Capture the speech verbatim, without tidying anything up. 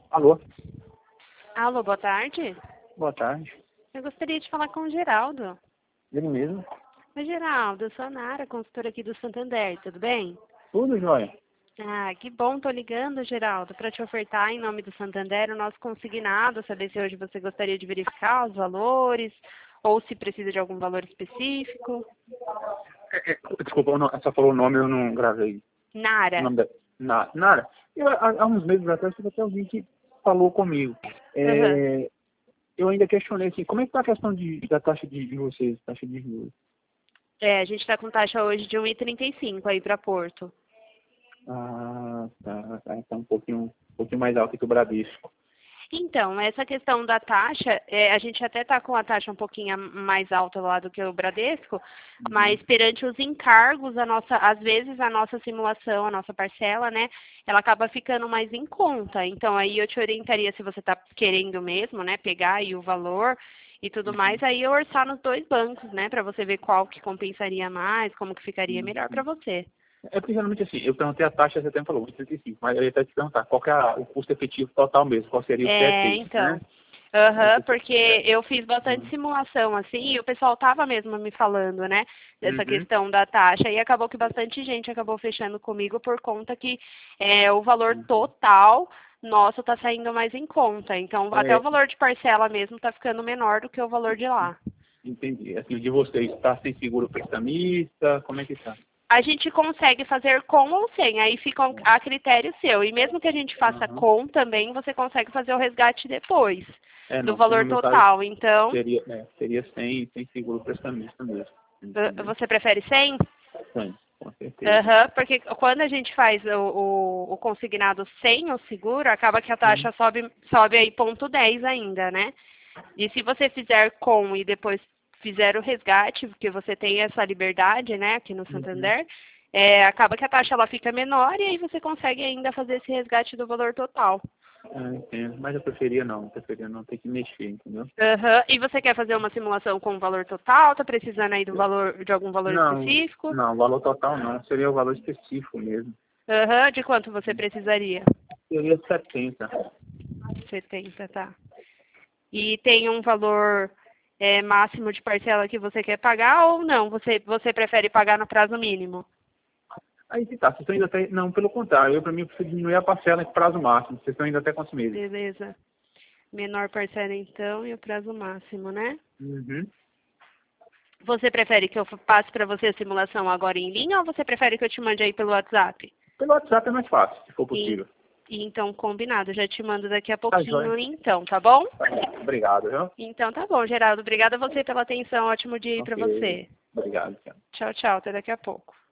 Alô, Alô, boa tarde. boa tarde. Eu gostaria de falar com o Geraldo. Ele mesmo? Oi, Geraldo, eu sou a Nara, consultora aqui do Santander, tudo bem? Tudo jóia. Ah, que bom, tô ligando, Geraldo, para te ofertar em nome do Santander o nosso consignado, saber se hoje você gostaria de verificar os valores ou se precisa de algum valor específico. É, é, desculpa, eu não- só falou o nome, eu não gravei. O Nara. nome da... Na, Nara, eu, há, há uns meses atrás tive até alguém que falou comigo. Aham. É, eu ainda questionei assim, como é que está a questão de, da taxa de, de vocês, taxa de juros? É, a gente está com taxa hoje de um e trinta e cinco aí para Porto. Ah, tá, tá, tá um pouquinho, um pouquinho mais alto que o Bradesco. Então, essa questão da taxa, é, a gente até está com a taxa um pouquinho mais alta lá do que o Bradesco, Uhum. mas perante os encargos, a nossa, às vezes a nossa simulação, a nossa parcela, né, ela acaba ficando mais em conta. Então, aí eu te orientaria, se você está querendo mesmo, né, pegar aí o valor e tudo mais, aí eu orçar nos dois bancos, né, para você ver qual que compensaria mais, como que ficaria melhor para Uhum. você. É porque geralmente assim, eu perguntei a taxa, você até falou, vinte e trinta e cinco, mas eu ia até te perguntar, qual que é a- o custo efetivo total mesmo, qual seria o É, C E T, né? então. Aham, Esse- porque é. eu fiz bastante Uhum. simulação, assim, e o pessoal tava mesmo me falando, né, dessa Uhum. questão da taxa, e acabou que bastante gente acabou fechando comigo por conta que é, o valor Uhum. total nosso tá saindo mais em conta. Então, até o É, valor de parcela mesmo tá ficando menor do que o valor de lá. entendi. Assim, o de vocês está sem seguro prestamista, como é que está? A gente consegue fazer com ou sem, aí fica a critério seu. E mesmo que a gente faça Uhum. com também, você consegue fazer o resgate depois É, do não, porque no valor meu caso total. Então, seria, é, seria sem, sem seguro prestamista mesmo, vo- entendeu? você prefere sem? Sim, com certeza. Aham, porque quando a gente faz o, o, o consignado sem o seguro, acaba que a Uhum. taxa sobe, sobe aí ponto dez ainda, né? E se você fizer com e depois fizer o resgate, porque você tem essa liberdade, né, aqui no Uhum. Santander, é, acaba que a taxa ela fica menor e aí você consegue ainda fazer esse resgate do valor total. É, entendo, mas eu preferia não, eu preferia não ter que mexer, entendeu? Aham. E você quer fazer uma simulação com o valor total? Tá precisando aí do valor, de algum valor Não, específico? não, valor total não, seria o valor específico mesmo. Aham. De quanto você precisaria? Seria setenta. Setenta, tá. E tem um valor é, máximo de parcela que você quer pagar ou não? Você, você prefere pagar no prazo mínimo? Aí que tá, vocês estão indo até. Não, pelo contrário, eu para mim eu preciso diminuir a parcela em prazo máximo, vocês estão indo até quantos meses? Beleza. Menor parcela então e o prazo máximo, né? Uhum. Você prefere que eu passe para você a simulação agora em linha ou você prefere que eu te mande aí pelo WhatsApp? Pelo WhatsApp é mais fácil, se for E, possível. e então, combinado. Já te mando daqui a Tá joia? pouquinho então, tá bom? Tá bom. Obrigado, viu? Então tá bom, Geraldo. Obrigada a você pela atenção. Ótimo dia aí para Ok. você. Obrigado, tchau. Tchau, tchau. Até daqui a pouco.